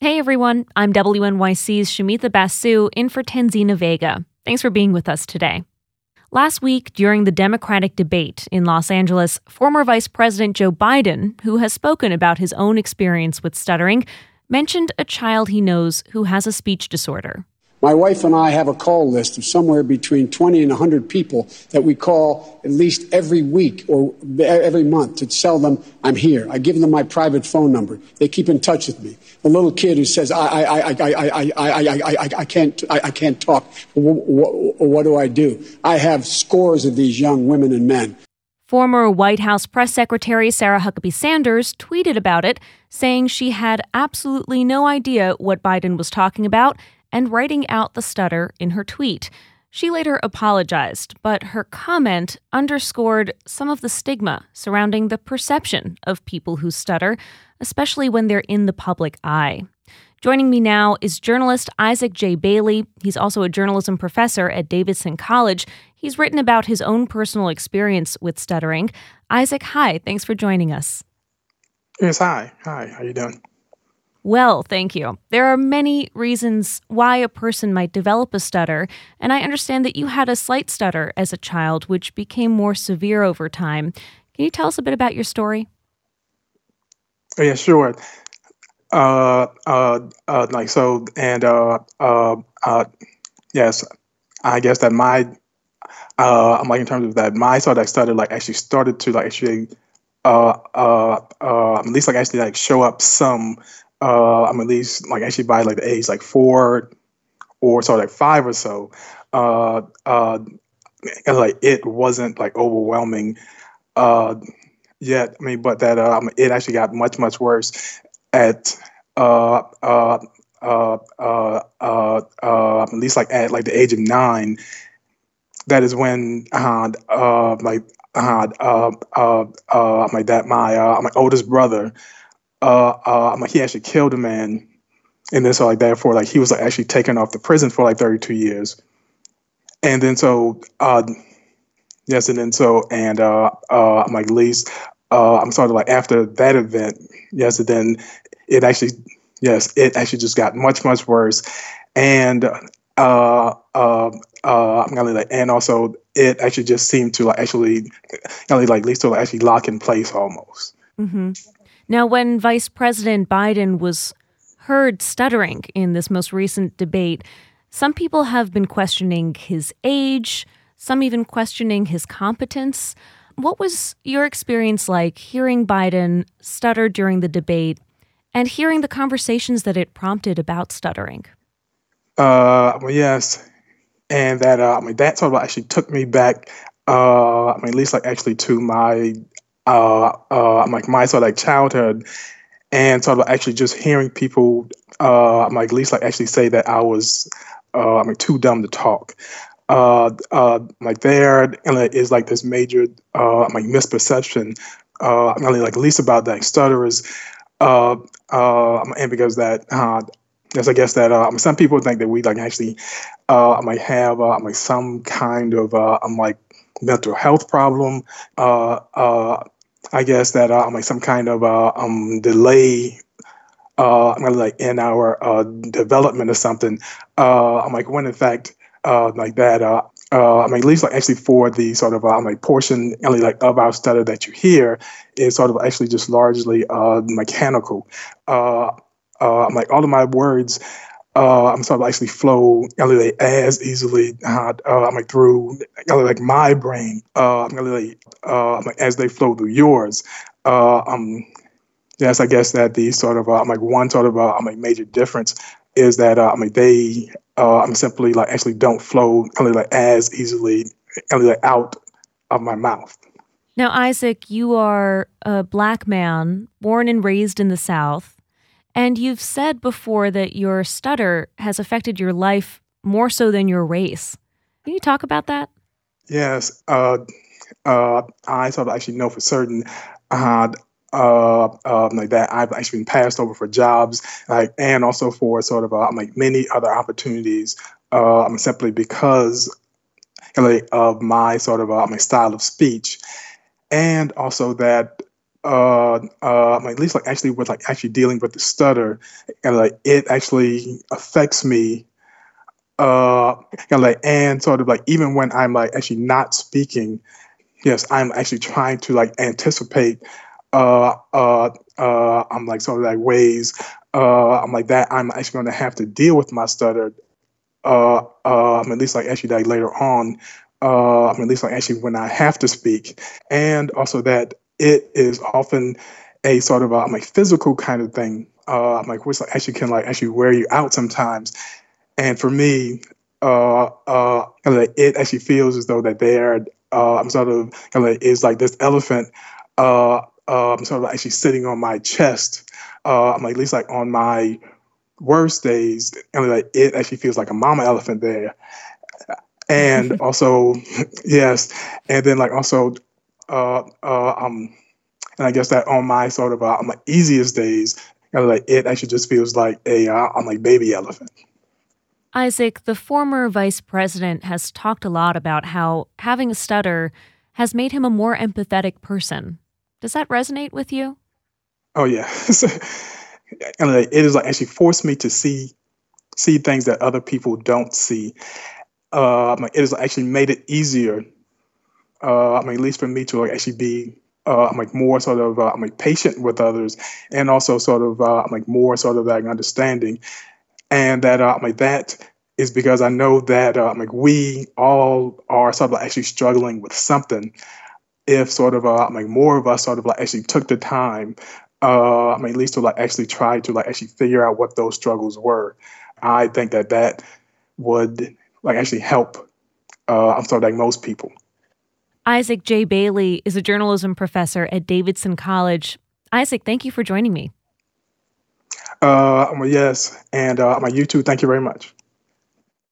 Hey everyone, I'm WNYC's Shamitha Basu in for Tanzina Vega. Thanks for being with us today. Last week, during the Democratic debate in Los Angeles, former Vice President Joe Biden, who has spoken about his own experience with stuttering, mentioned a child he knows who has a speech disorder. My wife and I have a call list of somewhere between 20 and 100 people that we call at least every week or every month to tell them I'm here. I give them my private phone number. They keep in touch with me. The little kid who says, I can't talk. What do I do? I have scores of these young women and men. Former White House Press Secretary Sarah Huckabee Sanders tweeted about it, saying she had absolutely no idea what Biden was talking about and writing out the stutter in her tweet. She later apologized, but her comment underscored some of the stigma surrounding the perception of people who stutter, especially when they're in the public eye. Joining me now is journalist Isaac J. Bailey. He's also a journalism professor at Davidson College. He's written about his own personal experience with stuttering. Isaac, hi. Thanks for joining us. Yes, hi. Hi, how you doing? Well, thank you. There are many reasons why a person might develop a stutter, and I understand that you had a slight stutter as a child, which became more severe over time. Can you tell us a bit about your story? Oh, yeah, sure. Yes, I guess that in terms of that, my sort of stutter, actually started to, at least, actually, show up some, at least, actually by, the age, 4 or so, 5 or so, it wasn't, overwhelming yet. But that, it actually got much, much worse at, at least, at, the age of 9. That is when, my oldest brother, he actually killed a man, and then so therefore he was actually taken off the prison for 32 years, and then so yes, and then so and at least I'm sort of after that event, yes, and then it actually just got much, much worse, and and also it actually just seemed to actually lock in place almost. Mm-hmm. Now, when Vice President Biden was heard stuttering in this most recent debate, some people have been questioning his age, some even questioning his competence. What was your experience like hearing Biden stutter during the debate and hearing the conversations that it prompted about stuttering? Yes. And that, that sort of actually took me back, at least actually to my, my sort of childhood, and sort of actually just hearing people, at least actually say that I was, too dumb to talk. There is this major, misperception, at least about stutterers, and because that, yes, I guess that some people think that we actually might have some kind of mental health problem. I guess that some kind of delay in our development or something. When in fact at least actually for the sort of portion of our stutter that you hear is sort of actually just largely mechanical. All of my words, sort of actually flow as easily through my brain, as they flow through yours. Yes, I guess that the sort of one sort of major difference is that they simply actually don't flow as easily out of my mouth. Now, Isaac, you are a Black man born and raised in the South. And you've said before that your stutter has affected your life more so than your race. Can you talk about that? Yes. I sort of actually know for certain that I've actually been passed over for jobs, and also for sort of many other opportunities, simply because of my sort of my style of speech, and also that at least like actually with like actually dealing with the stutter, and like it actually affects me. And sort of like even when I'm like actually not speaking, yes, I'm actually trying to like anticipate. I'm like sort of like ways. I'm like that. I'm actually going to have to deal with my stutter. At least like actually like later on. At least like actually when I have to speak, and also that it is often a sort of like physical kind of thing. Which like actually can like actually wear you out sometimes. And for me, it actually feels as though that I'm sort of is like this elephant, I'm sort of actually sitting on my chest. I'm like, at least like on my worst days, and like it actually feels like a mama elephant there. And also, yes, and then like also, and I guess that on my sort of on my easiest days, like it actually just feels like I'm like baby elephant. Isaac, the former vice president, has talked a lot about how having a stutter has made him a more empathetic person. Does that resonate with you? Oh yeah, and like, it is like actually forced me to see things that other people don't see. It has actually made it easier. At least for me to like actually be more sort of patient with others, and also sort of more sort of like understanding. And that that is because I know that we all are sort of actually struggling with something. If sort of more of us sort of like actually took the time, at least to like actually try to like actually figure out what those struggles were, I think that that would like actually help. I'm sort of like most people. Isaac J. Bailey is a journalism professor at Davidson College. Isaac, thank you for joining me. Yes, and you too. Thank you very much.